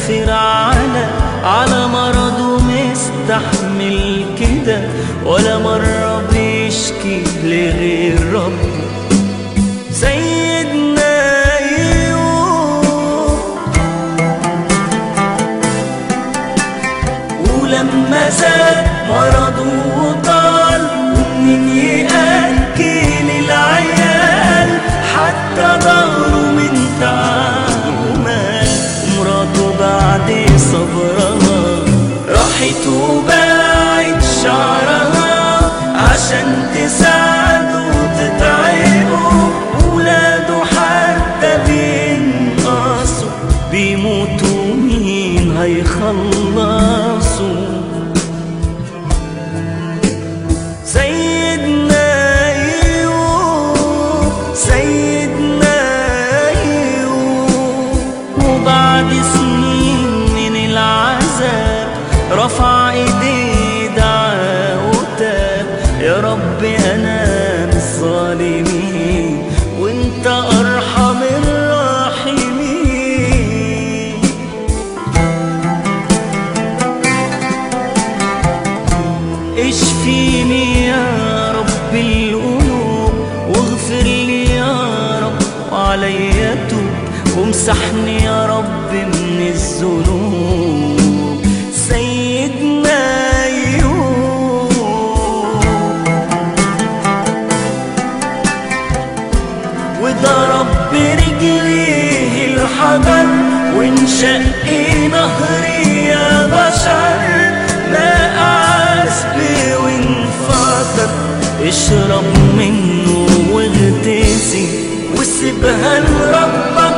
مغفر على مرضه مستحمل كده، ولا مرة بيشكي لغير ربه. سيدنا أيوب ولما زاد مرضه وطال، ومنين يأكل العيال حتى ظهره من تعبه مال. ومراته بعد صبرها راحت وباعت شعرها عشان تساعده وتتعبه. ولاده حتى بينقصوا بيموتوا، مين هيخلصوا؟ سيدنا أيوب وبعد سنين من العذاب رفع ايديه دعا وتاب. يا رب انا من الظالمين وانت ارحم الراحمين. اشفيني يا رب القلوب، واغفر لي يا رب وعليا توب، وامسحني يا رب من الذنوب. سيدنا أيوب وضرب برجليه الحجر، وانشق نهري يا بشر، ماء عذب وانفطر. اشرب منه واغتسل وسيبها لربك